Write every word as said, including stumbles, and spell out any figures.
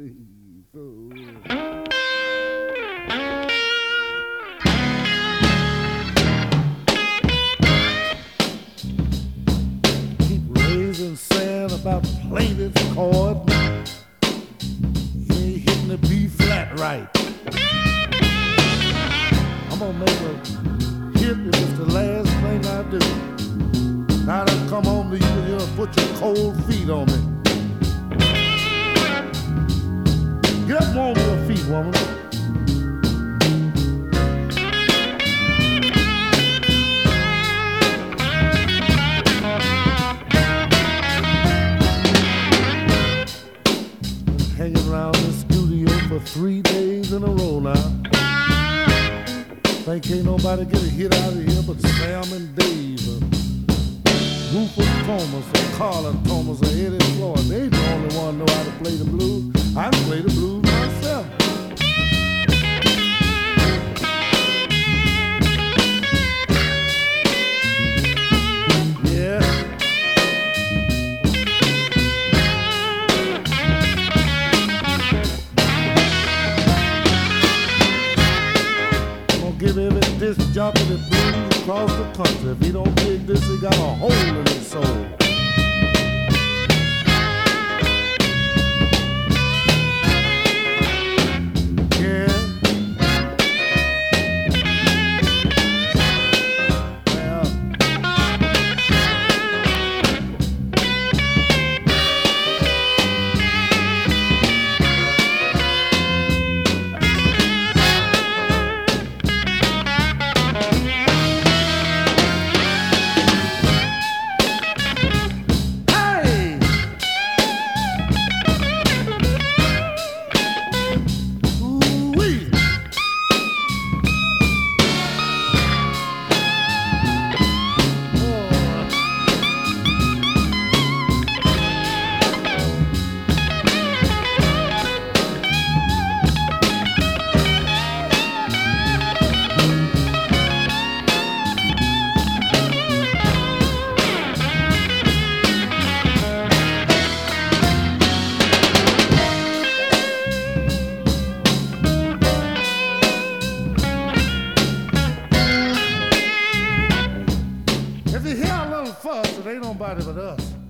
Keep raising sand about plaintiff chord. You ain't hitting the B flat right. I'm gonna make a hit if it's the last thing I do. Now I come home to you and you'll put your cold feet on me. Get up on your feet, woman. Hanging around the studio for three days in a row now. Think ain't nobody get a hit out of here but Sam and Dave, or Rufus Thomas, or Carla Thomas, or Eddie Floyd. They ain't the only one know how to play the blues. I can play the blues myself. Yeah. Give every disc jockey the blues across the country. If he don't dig this, he got a hole in his soul. Yeah. Well. If you hear a little fuss, it ain't nobody but us.